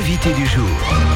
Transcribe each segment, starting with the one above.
l'invité du jour.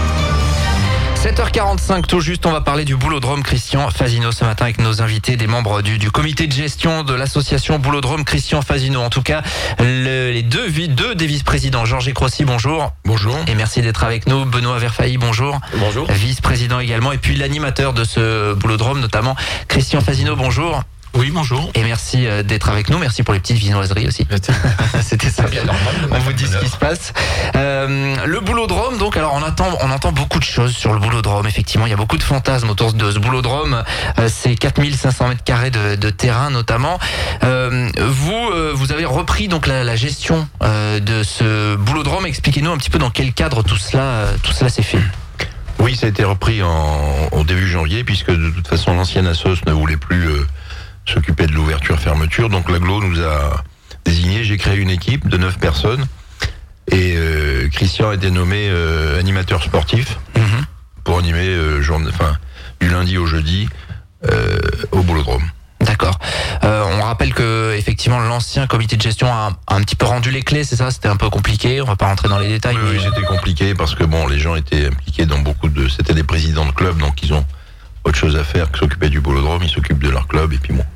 7h45 tout juste, on va parler du Boulodrome Christian Fasino ce matin avec nos invités, des membres du comité de gestion de l'association Boulodrome Christian Fasino. En tout cas, les deux des vice-présidents. Georges Crossi, bonjour. Bonjour. Et merci d'être avec nous. Benoît Verfailly, bonjour. Bonjour. Vice-président également. Et puis l'animateur de ce Boulodrome, notamment Christian Fasino, bonjour. Oui, bonjour. Et merci d'être avec nous. Merci pour les petites viennoiseries aussi. C'était ça. On vous dit ce qui se passe. Le Boulodrome, donc, alors on entend beaucoup de choses sur le Boulodrome. Effectivement, il y a beaucoup de fantasmes autour de ce Boulodrome. C'est 4500 mètres carrés de terrain, notamment. Vous avez repris donc la gestion de ce Boulodrome. Expliquez-nous un petit peu dans quel cadre tout cela s'est fait. Oui, ça a été repris au début janvier, puisque de toute façon l'ancienne assos ne voulait plus s'occuper de l'ouverture-fermeture. Donc l'Aglo nous a désigné. J'ai créé une équipe de 9 personnes. Et Christian a été nommé animateur sportif pour animer du lundi au jeudi au Boulodrome. D'accord. On rappelle que effectivement l'ancien comité de gestion a un petit peu rendu les clés, c'est ça? C'était un peu compliqué. On va pas rentrer dans les détails. Oui, c'était compliqué parce que les gens étaient impliqués dans c'était des présidents de club, donc ils ont autre chose à faire que s'occuper du Boulodrome. Ils s'occupent de leur club et puis bon.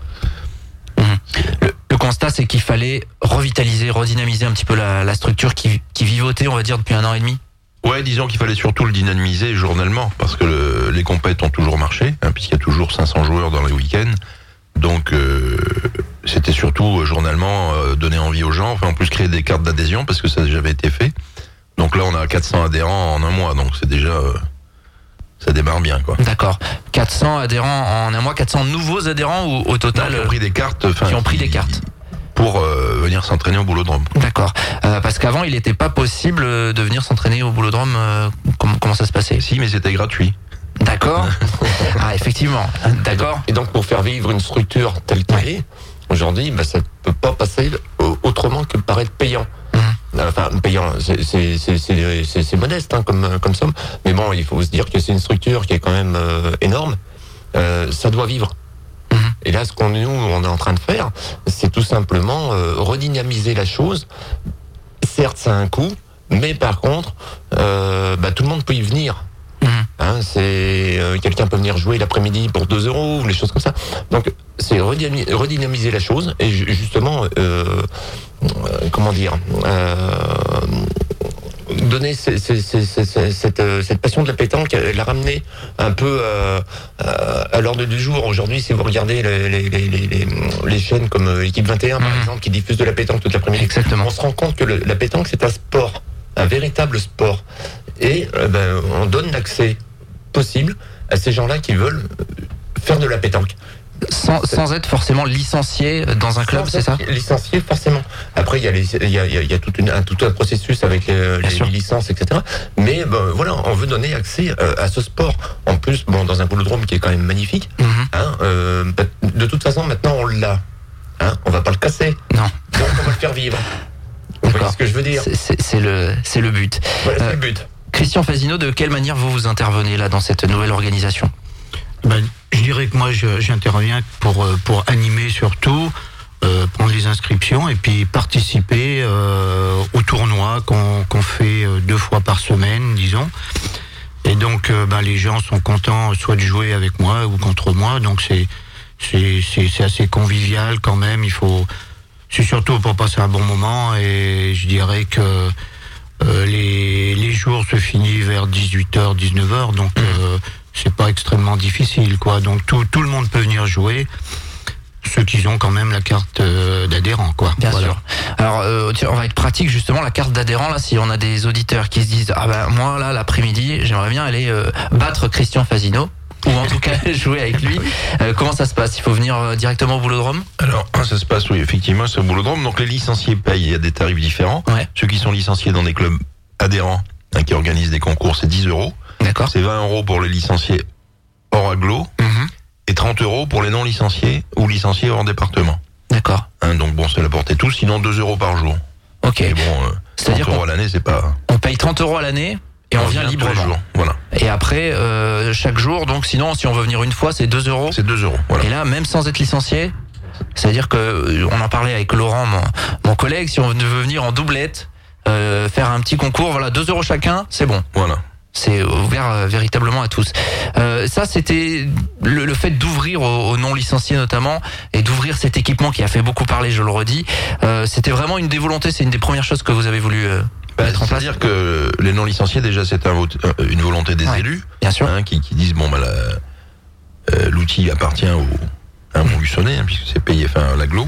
Le constat, c'est qu'il fallait revitaliser, redynamiser un petit peu la structure qui vivotait, on va dire, depuis 1 an et demi. Ouais, disons qu'il fallait surtout le dynamiser journellement, parce que les compètes ont toujours marché, puisqu'il y a toujours 500 joueurs dans les week-ends. Donc, c'était surtout journellement donner envie aux gens, en plus créer des cartes d'adhésion, parce que ça n'a jamais été fait. Donc là, on a 400 adhérents en un mois, donc c'est déjà... ça démarre bien, quoi. D'accord. 400 adhérents en un mois, 400 nouveaux adhérents ou au total? Qui ont pris des cartes. Qui ont pris des cartes. Pour venir s'entraîner au Boulodrome. D'accord. Parce qu'avant, il n'était pas possible de venir s'entraîner au Boulodrome. Comment ça se passait? Si, mais c'était gratuit. D'accord. Ah, effectivement. D'accord. Et donc, pour faire vivre une structure telle qu'elle est, aujourd'hui, ça ne peut pas passer autrement que par être payant. Enfin, payant, c'est modeste comme somme. Mais bon, il faut se dire que c'est une structure qui est quand même énorme. Ça doit vivre. Et là, ce qu'on est en train de faire, c'est tout simplement redynamiser la chose. Certes, ça a un coût, mais par contre, tout le monde peut y venir. Quelqu'un peut venir jouer l'après-midi pour 2 €, ou les choses comme ça. Donc, c'est redynamiser la chose et justement, donner cette passion de la pétanque, la ramener un peu à l'ordre du jour. Aujourd'hui, si vous regardez les chaînes comme Équipe 21, par exemple, qui diffusent de la pétanque toute l'après-midi, exactement, on se rend compte que la pétanque, c'est un sport, un véritable sport. Et on donne l'accès possible à ces gens-là qui veulent faire de la pétanque. Sans être forcément licencié dans un club, c'est ça? Licencié, forcément. Après, il y a tout un processus avec les licences, etc. Mais voilà, on veut donner accès à ce sport. En plus, dans un Boulodrome qui est quand même magnifique. De toute façon, maintenant, on l'a. On va pas le casser. Non. Donc, on va le faire vivre. Vous voyez ce que je veux dire? C'est le but. Voilà, c'est le but. Christian Fasino, de quelle manière vous intervenez là dans cette nouvelle organisation? Je dirais que moi j'interviens pour animer surtout, prendre les inscriptions et puis participer au tournoi qu'on fait 2 fois par semaine, disons. Et donc les gens sont contents soit de jouer avec moi ou contre moi, donc c'est assez convivial quand même. C'est surtout pour passer un bon moment, et je dirais que les jours se finissent vers 18h, 19h, donc c'est pas extrêmement difficile, quoi. Donc tout le monde peut venir jouer, ceux qui ont quand même la carte d'adhérent, quoi. Bien sûr. Alors on va être pratique, justement, la carte d'adhérent, là, si on a des auditeurs qui se disent moi là l'après-midi j'aimerais bien aller battre Christian Fasino, ou en tout cas jouer avec lui. Comment ça se passe? Il faut venir directement au Boulodrome? Alors, ça se passe, oui, effectivement, c'est au Boulodrome. Donc, les licenciés payent, il y a des tarifs différents. Ouais. Ceux qui sont licenciés dans des clubs adhérents, qui organisent des concours, c'est 10 €. D'accord. C'est 20 € pour les licenciés hors agglo, et 30 € pour les non licenciés ou licenciés hors département. D'accord. Donc, c'est la portée tous, sinon 2 € par jour. Ok. Et 30 C'est-à-dire € à l'année, c'est pas... On paye 30 € à l'année, et on vient librement. tous les jours, voilà. Et après, chaque jour, donc sinon, si on veut venir une fois, c'est 2 €. C'est 2 €, voilà. Et là, même sans être licencié, c'est-à-dire que, on en parlait avec Laurent, mon collègue, si on veut venir en doublette, faire un petit concours. Voilà, 2 € chacun, c'est bon. Voilà. C'est ouvert véritablement à tous. Ça, c'était le fait d'ouvrir aux non-licenciés notamment, et d'ouvrir cet équipement qui a fait beaucoup parler, je le redis. C'était vraiment une des volontés, c'est une des premières choses que vous avez voulu mettre en place. C'est-à-dire que les non-licenciés, déjà, c'est une volonté des élus, bien sûr, qui disent, bon, l'outil appartient à un Montluçonnais, puisque c'est payé, l'agglo.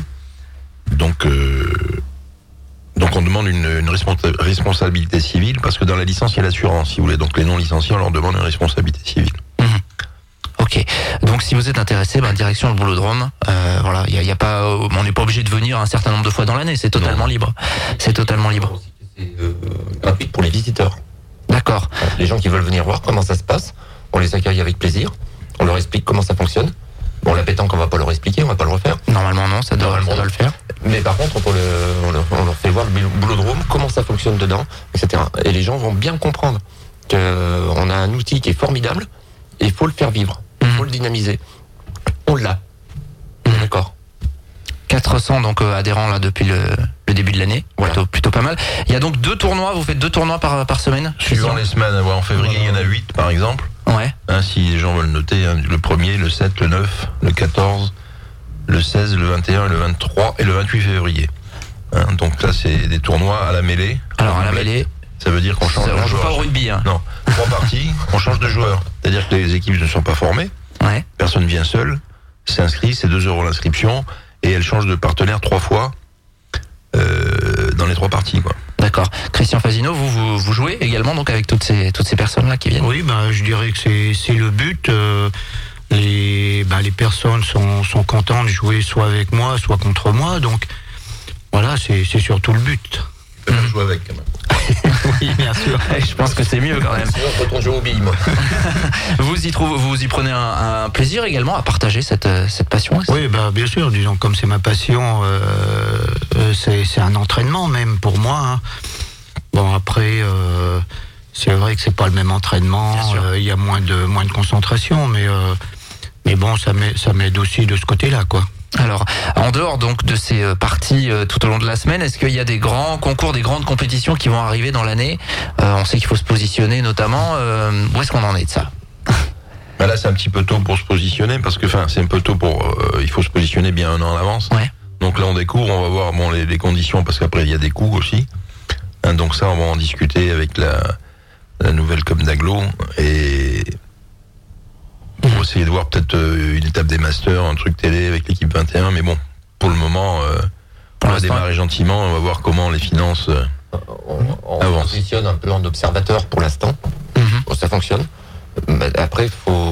Donc on demande une responsabilité civile, parce que dans la licence il y a l'assurance, si vous voulez. Donc les non-licenciés, on leur demande une responsabilité civile. Ok. Donc si vous êtes intéressé, direction le Boulodrome. Voilà, y a pas, on n'est pas obligé de venir un certain nombre de fois dans l'année. C'est totalement libre. C'est totalement libre. C'est gratuit pour les visiteurs. D'accord. Les gens qui veulent venir voir comment ça se passe, on les accueille avec plaisir. On leur explique comment ça fonctionne. Bon, la pétanque, on va pas leur expliquer, on va pas le refaire. Normalement non, ça doit le faire. Mais par contre, on leur fait voir le Boulodrome, comment ça fonctionne dedans, etc. Et les gens vont bien comprendre qu'on a un outil qui est formidable, et il faut le faire vivre, il faut le dynamiser. On l'a. D'accord. 400 donc adhérents là depuis le début de l'année. Voilà. Plutôt pas mal. Il y a donc 2 tournois, vous faites 2 tournois par semaine? Suivant les semaines, en février, il y en a 8 par exemple. Ouais. Si les gens veulent noter, le 1er, le 7, le 9, le 14, le 16, le 21, le 23 et le 28 février. Donc là, c'est des tournois à la mêlée. Alors à la mêlée, ça veut dire qu'on change de joueur. On joue pas au rugby. Non, 3 parties, on change de joueur. C'est-à-dire que les équipes ne sont pas formées. Ouais. Personne vient seul, s'inscrit, c'est 2 € l'inscription, et elle change de partenaire 3 fois dans les 3 parties, quoi. D'accord. Christian Fasino, vous jouez également donc avec toutes ces personnes-là qui viennent? Oui, je dirais que c'est le but. Les personnes sont contentes de jouer soit avec moi, soit contre moi. Donc voilà, c'est surtout le but. Tu peux jouer avec quand même. Oui, bien sûr. Je pense que c'est mieux quand même. Sinon, je retourne jouer aux billes, moi. Vous y prenez un plaisir également à partager cette passion? Oui, bien sûr. Disons, comme c'est ma passion, c'est un entraînement même pour moi. Bon, après, c'est vrai que c'est pas le même entraînement. Il y a moins de concentration, mais bon, ça m'aide aussi de ce côté-là, quoi. Alors, en dehors donc de ces parties tout au long de la semaine, est-ce qu'il y a des grands concours, des grandes compétitions qui vont arriver dans l'année? On sait qu'il faut se positionner notamment. Où est-ce qu'on en est de ça? Là, c'est un petit peu tôt pour se positionner, parce que c'est un peu tôt il faut se positionner bien 1 an en avance. Ouais. Donc là, on découvre, on va voir les conditions, parce qu'après, il y a des coûts aussi. Donc ça, on va en discuter avec la nouvelle com d'Aglo, et on va essayer de voir peut-être une étape des masters, un truc télé avec l'équipe 21, mais bon, pour le moment, on va démarrer gentiment, on va voir comment les finances on positionne un peu en observateur pour l'instant. Ça fonctionne. Après,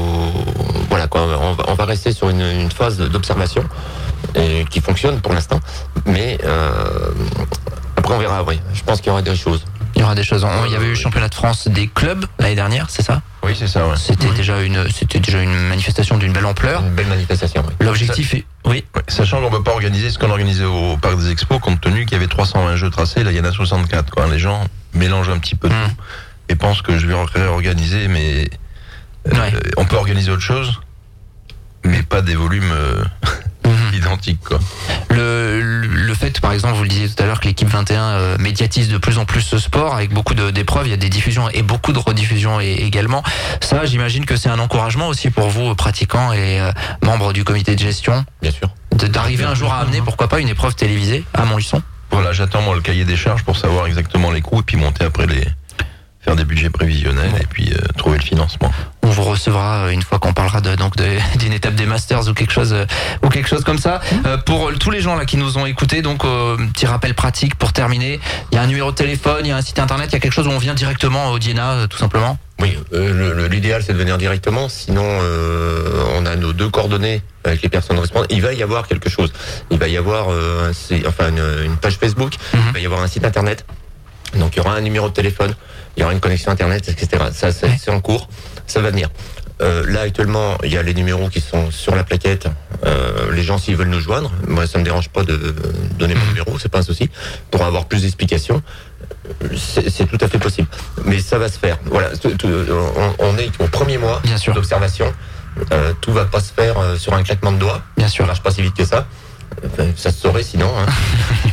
on va rester sur une phase d'observation qui fonctionne pour l'instant, mais après on verra. Oui, je pense qu'il y aura des choses. Il y aura des choses. Il y avait eu le championnat de France des clubs l'année dernière, c'est ça? Oui, c'est ça. Ouais. C'était déjà une manifestation d'une belle ampleur. Une belle manifestation. Oui. L'objectif est, oui. Sachant qu'on ne peut pas organiser ce qu'on organisait au Parc des Expos, compte tenu qu'il y avait 320 jeux tracés, là il y en a 64. Quoi. Les gens mélangent un petit peu tout et pensent que je vais réorganiser, mais on peut organiser autre chose, mais pas des volumes identiques, quoi. Le fait, par exemple, vous le disiez tout à l'heure, que l'équipe 21 médiatise de plus en plus ce sport avec beaucoup d'épreuves, il y a des diffusions et beaucoup de rediffusions également. Ça, j'imagine que c'est un encouragement aussi pour vous, pratiquants et membres du comité de gestion. Bien sûr. D'arriver un jour à amener, pourquoi pas, une épreuve télévisée à Montluçon. Voilà, j'attends moi le cahier des charges pour savoir exactement les coûts et puis monter après faire des budgets prévisionnels et puis trouver le financement. On vous recevra une fois qu'on parlera d'une étape des Masters ou quelque chose comme ça. Pour tous les gens là qui nous ont écoutés, donc petit rappel pratique pour terminer. Il y a un numéro de téléphone, il y a un site internet, il y a quelque chose où on vient directement au Diena, tout simplement. Oui, l'idéal c'est de venir directement. Sinon, on a nos 2 coordonnées avec les personnes responsables. Il va y avoir quelque chose. Il va y avoir une page Facebook. Il va y avoir un site internet. Donc il y aura un numéro de téléphone, il y aura une connexion internet, etc. Ça, c'est en cours, ça va venir. Là actuellement, il y a les numéros qui sont sur la plaquette. Les gens, s'ils veulent nous joindre, moi ça me dérange pas de donner mon numéro, c'est pas un souci. Pour avoir plus d'explications, c'est tout à fait possible. Mais ça va se faire. Voilà, on est au 1er mois d'observation. Tout va pas se faire sur un claquement de doigts. Bien sûr. Ça marche pas si vite que ça. Ça se saurait sinon.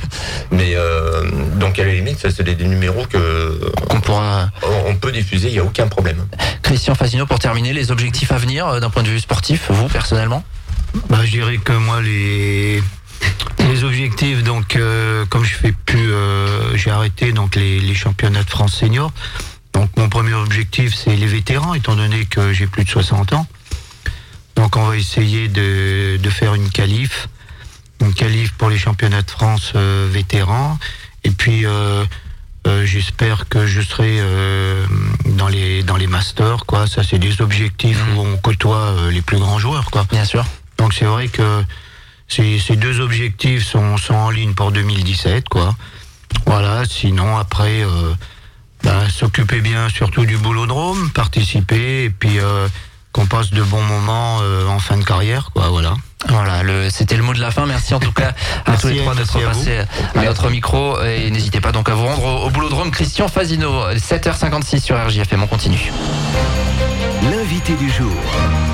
Mais donc à la limite, ça c'est des numéros qu'on pourra... on peut diffuser, il n'y a aucun problème. Christian Fasino, pour terminer, les objectifs à venir d'un point de vue sportif, vous personnellement? Je dirais que moi les objectifs, donc comme je fais plus, j'ai arrêté donc les championnats de France senior. Donc mon premier objectif c'est les vétérans, étant donné que j'ai plus de 60 ans. Donc on va essayer de faire une qualif pour les championnats de France vétérans. Et puis j'espère que je serai dans les masters, quoi. Ça c'est des objectifs où on côtoie les plus grands joueurs, quoi. Bien sûr. Donc c'est vrai que ces deux objectifs sont en ligne pour 2017, quoi. Voilà, sinon après s'occuper bien surtout du boulodrome, participer et puis qu'on passe de bons moments en fin de carrière, quoi, voilà. Voilà, c'était le mot de la fin. Merci en tout cas à tous les trois d'être passés à notre micro et n'hésitez pas donc à vous rendre au boulodrome. Christian Fasino, 7h56 sur RJFM, on continue. L'invité du jour.